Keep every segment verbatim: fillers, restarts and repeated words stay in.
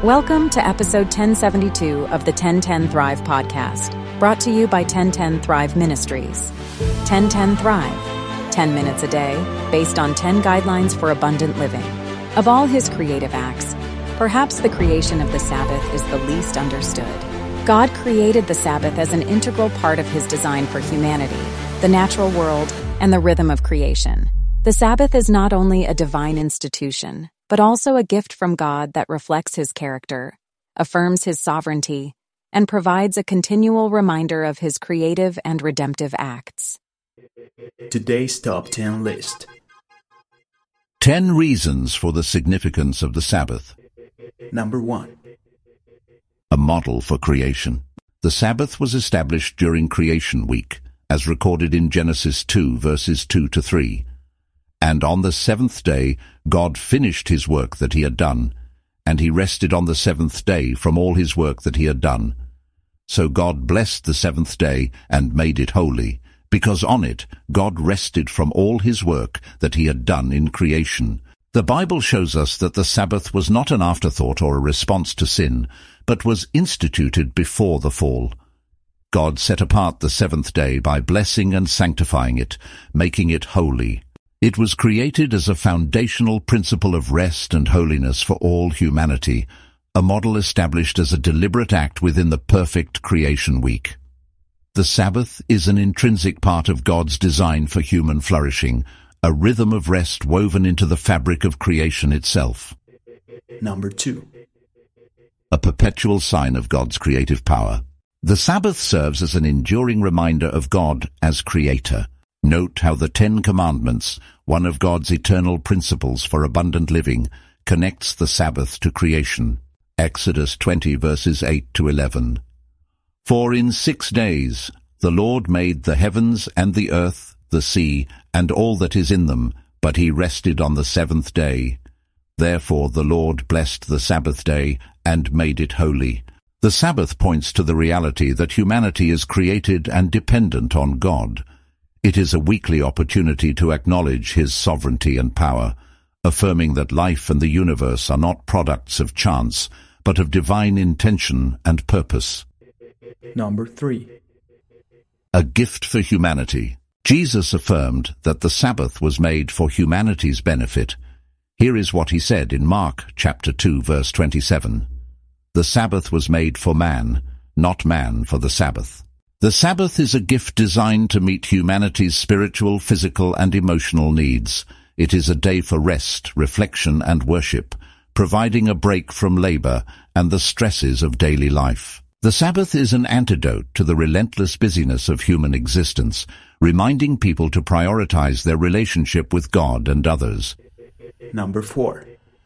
Welcome to episode ten seventy-two of the ten ten Thrive podcast, brought to you by ten ten Thrive Ministries. ten ten Thrive, ten minutes a day, based on ten guidelines for abundant living. Of all his creative acts, perhaps the creation of the Sabbath is the least understood. God created the Sabbath as an integral part of his design for humanity, the natural world, and the rhythm of creation. The Sabbath is not only a divine institution, but also a gift from God that reflects his character, affirms his sovereignty, and provides a continual reminder of his creative and redemptive acts. Today's Top ten List. ten Reasons for the Significance of the Sabbath. Number one. A model for creation. The Sabbath was established during Creation Week, as recorded in Genesis two, verses two to three. And on the seventh day God finished his work that he had done, and he rested on the seventh day from all his work that he had done. So God blessed the seventh day and made it holy, because on it God rested from all his work that he had done in creation. The Bible shows us that the Sabbath was not an afterthought or a response to sin, but was instituted before the fall. God set apart the seventh day by blessing and sanctifying it, making it holy. It was created as a foundational principle of rest and holiness for all humanity, a model established as a deliberate act within the perfect creation week. The Sabbath is an intrinsic part of God's design for human flourishing, a rhythm of rest woven into the fabric of creation itself. Number two. A perpetual sign of God's creative power. The Sabbath serves as an enduring reminder of God as Creator. Note how the Ten Commandments, one of God's eternal principles for abundant living, connects the Sabbath to creation. Exodus twenty, verses eight to eleven. For in six days the Lord made the heavens and the earth, the sea, and all that is in them, but he rested on the seventh day. Therefore the Lord blessed the Sabbath day and made it holy. The Sabbath points to the reality that humanity is created and dependent on God. It is a weekly opportunity to acknowledge his sovereignty and power, affirming that life and the universe are not products of chance, but of divine intention and purpose. Number three. A gift for humanity. Jesus affirmed that the Sabbath was made for humanity's benefit. Here is what he said in Mark chapter two, verse twenty-seven. The Sabbath was made for man, not man for the Sabbath. The Sabbath is a gift designed to meet humanity's spiritual, physical, and emotional needs. It is a day for rest, reflection, and worship, providing a break from labor and the stresses of daily life. The Sabbath is an antidote to the relentless busyness of human existence, reminding people to prioritize their relationship with God and others. Number four.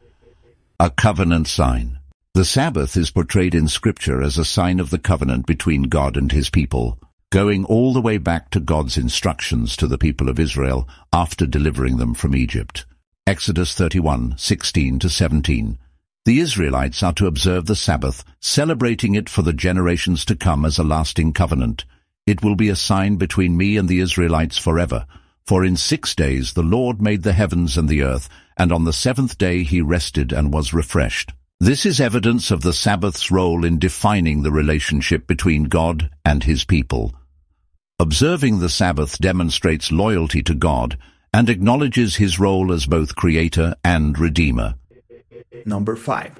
A covenant sign. The Sabbath is portrayed in Scripture as a sign of the covenant between God and his people, going all the way back to God's instructions to the people of Israel after delivering them from Egypt. Exodus thirty-one, sixteen to seventeen. The Israelites are to observe the Sabbath, celebrating it for the generations to come as a lasting covenant. It will be a sign between me and the Israelites forever, for in six days the Lord made the heavens and the earth, and on the seventh day he rested and was refreshed. This is evidence of the Sabbath's role in defining the relationship between God and his people. Observing the Sabbath demonstrates loyalty to God and acknowledges his role as both Creator and Redeemer. Number five.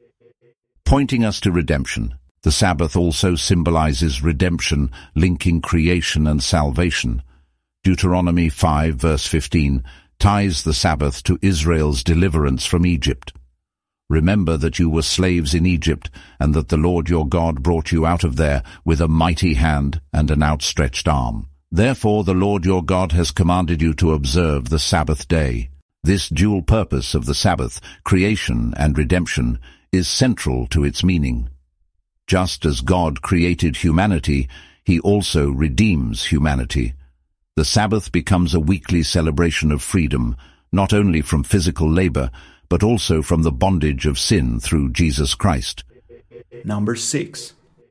Pointing us to redemption. The Sabbath also symbolizes redemption, linking creation and salvation. Deuteronomy five, verse fifteen, ties the Sabbath to Israel's deliverance from Egypt. Remember that you were slaves in Egypt, and that the Lord your God brought you out of there with a mighty hand and an outstretched arm. Therefore the Lord your God has commanded you to observe the Sabbath day. This dual purpose of the Sabbath, creation and redemption, is central to its meaning. Just as God created humanity, he also redeems humanity. The Sabbath becomes a weekly celebration of freedom, not only from physical labor, but also from the bondage of sin through Jesus Christ. Number six.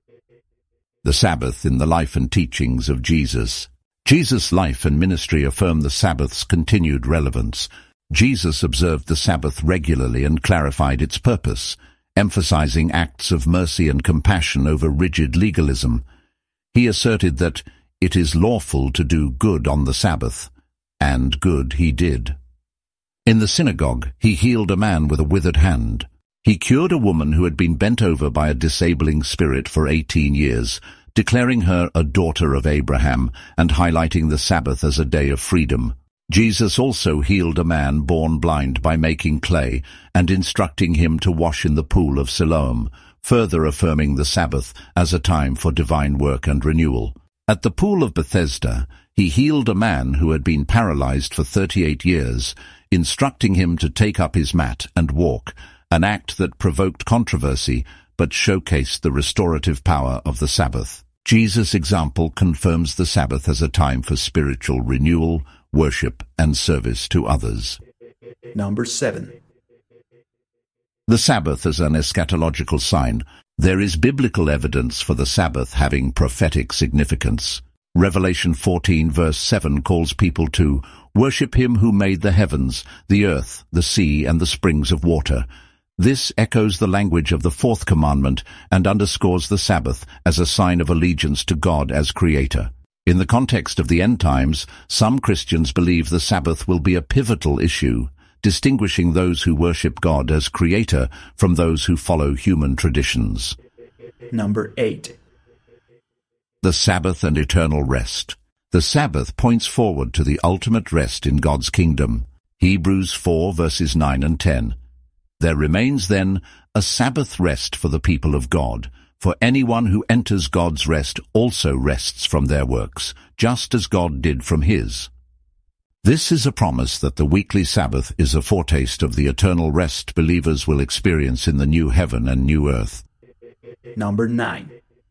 The Sabbath in the life and teachings of Jesus. Jesus' life and ministry affirm the Sabbath's continued relevance. Jesus observed the Sabbath regularly and clarified its purpose, emphasizing acts of mercy and compassion over rigid legalism. He asserted that it is lawful to do good on the Sabbath, and good he did. In the synagogue, he healed a man with a withered hand. He cured a woman who had been bent over by a disabling spirit for eighteen years, declaring her a daughter of Abraham and highlighting the Sabbath as a day of freedom. Jesus also healed a man born blind by making clay and instructing him to wash in the pool of Siloam, further affirming the Sabbath as a time for divine work and renewal. At the pool of Bethesda, he healed a man who had been paralyzed for thirty-eight years, instructing him to take up his mat and walk, an act that provoked controversy but showcased the restorative power of the Sabbath. Jesus' example confirms the Sabbath as a time for spiritual renewal, worship, and service to others. Number seven. The Sabbath as an eschatological sign. There is biblical evidence for the Sabbath having prophetic significance. Revelation fourteen verse seven calls people to worship him who made the heavens, the earth, the sea, and the springs of water. This echoes the language of the fourth commandment and underscores the Sabbath as a sign of allegiance to God as Creator. In the context of the end times, some Christians believe the Sabbath will be a pivotal issue, distinguishing those who worship God as Creator from those who follow human traditions. Number eight. The Sabbath and eternal rest. The Sabbath points forward to the ultimate rest in God's kingdom. Hebrews four verses nine and ten. There remains then a Sabbath rest for the people of God, for anyone who enters God's rest also rests from their works, just as God did from his. This is a promise that the weekly Sabbath is a foretaste of the eternal rest believers will experience in the new heaven and new earth. Number nine.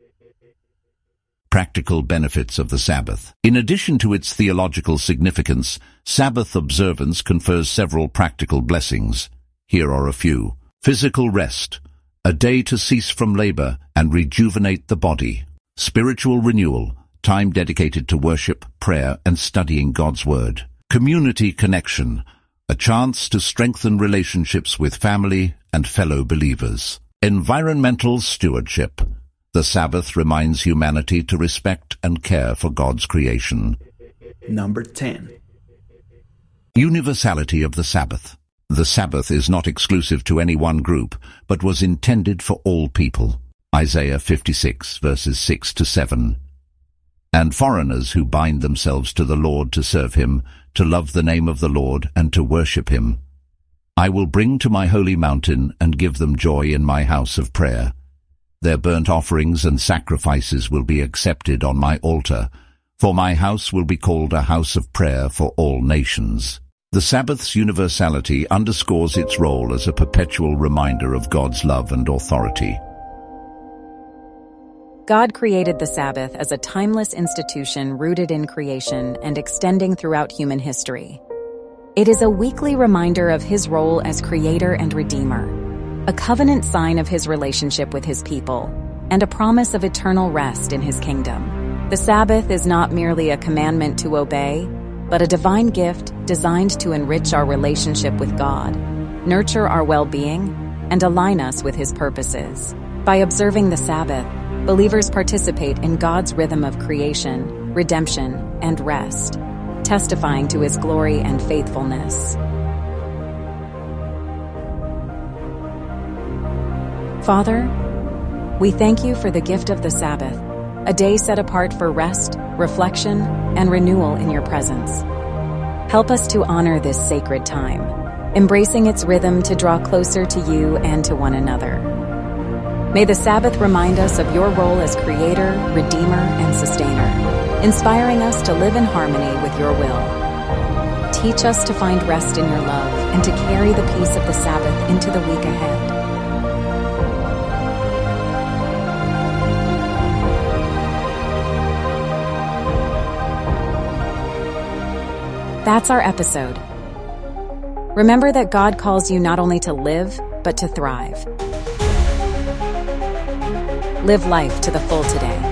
Practical benefits of the Sabbath. In addition to its theological significance, Sabbath observance confers several practical blessings. Here are a few. Physical rest, a day to cease from labor and rejuvenate the body. Spiritual renewal, time dedicated to worship, prayer, and studying God's Word. Community connection, a chance to strengthen relationships with family and fellow believers. Environmental stewardship. The Sabbath reminds humanity to respect and care for God's creation. Number ten. Universality of the Sabbath. The Sabbath is not exclusive to any one group, but was intended for all people. Isaiah fifty-six, verses six to seven. And foreigners who bind themselves to the Lord to serve him, to love the name of the Lord, and to worship him. I will bring to my holy mountain and give them joy in my house of prayer. Their burnt offerings and sacrifices will be accepted on my altar, for my house will be called a house of prayer for all nations. The Sabbath's universality underscores its role as a perpetual reminder of God's love and authority. God created the Sabbath as a timeless institution rooted in creation and extending throughout human history. It is a weekly reminder of his role as creator and redeemer, a covenant sign of his relationship with his people, and a promise of eternal rest in his kingdom. The Sabbath is not merely a commandment to obey, but a divine gift designed to enrich our relationship with God, nurture our well-being, and align us with his purposes. By observing the Sabbath, believers participate in God's rhythm of creation, redemption, and rest, testifying to his glory and faithfulness. Father, we thank you for the gift of the Sabbath, a day set apart for rest, reflection, and renewal in your presence. Help us to honor this sacred time, embracing its rhythm to draw closer to you and to one another. May the Sabbath remind us of your role as creator, redeemer, and sustainer, inspiring us to live in harmony with your will. Teach us to find rest in your love and to carry the peace of the Sabbath into the week ahead. That's our episode. Remember that God calls you not only to live, but to thrive. Live life to the full today.